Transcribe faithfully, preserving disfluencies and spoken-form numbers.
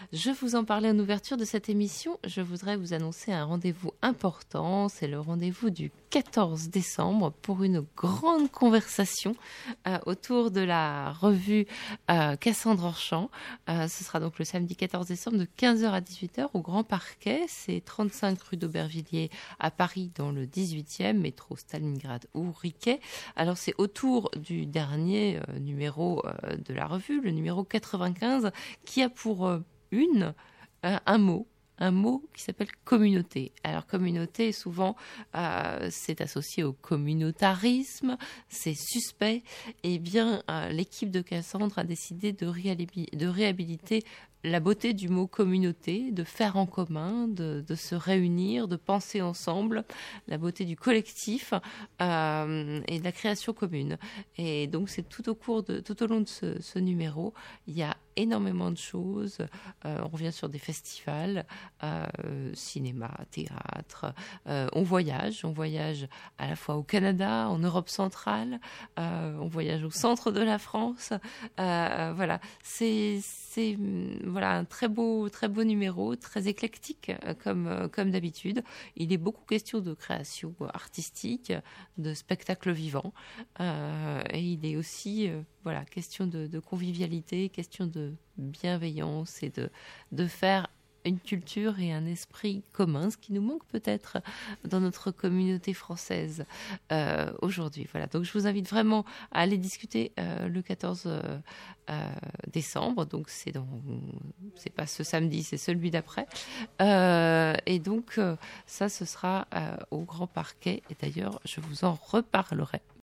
Je vous en parlais en ouverture de cette émission. Je voudrais vous annoncer un rendez-vous important. C'est le rendez-vous du quatorze décembre pour une grande conversation euh, autour de la revue euh, Cassandre Orchamps. Euh, ce sera donc le samedi quatorze décembre de quinze heures à dix-huit heures au Grand Parquet. C'est trente-cinq rue d'Aubervilliers à Paris dans le dix-huitième, métro Stalingrad ou Riquet. Alors c'est autour du dernier euh, numéro euh, de la revue, le numéro quatre-vingt-quinze, qui a pour euh, une, euh, un mot, un mot qui s'appelle communauté. Alors communauté, souvent, euh, c'est associé au communautarisme, c'est suspect. Eh bien, euh, l'équipe de Cassandre a décidé de, réhabi- de réhabiliter la beauté du mot communauté, de faire en commun, de, de se réunir, de penser ensemble, la beauté du collectif euh, et de la création commune. Et donc c'est tout au cours de, tout au long de ce, ce numéro, il y a énormément de choses. Euh, on revient sur des festivals, euh, cinéma, théâtre. Euh, on voyage, on voyage à la fois au Canada, en Europe centrale, euh, on voyage au centre de la France. Euh, voilà, c'est c'est voilà un très beau très beau numéro, très éclectique comme comme d'habitude. Il est beaucoup question de création artistique, de spectacle vivant, euh, et il est aussi euh, voilà question de, de convivialité, question de bienveillance et de de faire une culture et un esprit commun, ce qui nous manque peut-être dans notre communauté française euh, aujourd'hui. Voilà, donc je vous invite vraiment à aller discuter euh, le quatorze euh, euh, décembre. Donc c'est dans, c'est pas ce samedi, c'est celui d'après. Euh, et donc euh, ça, ce sera euh, au Grand Parquet. Et d'ailleurs, je vous en reparlerai.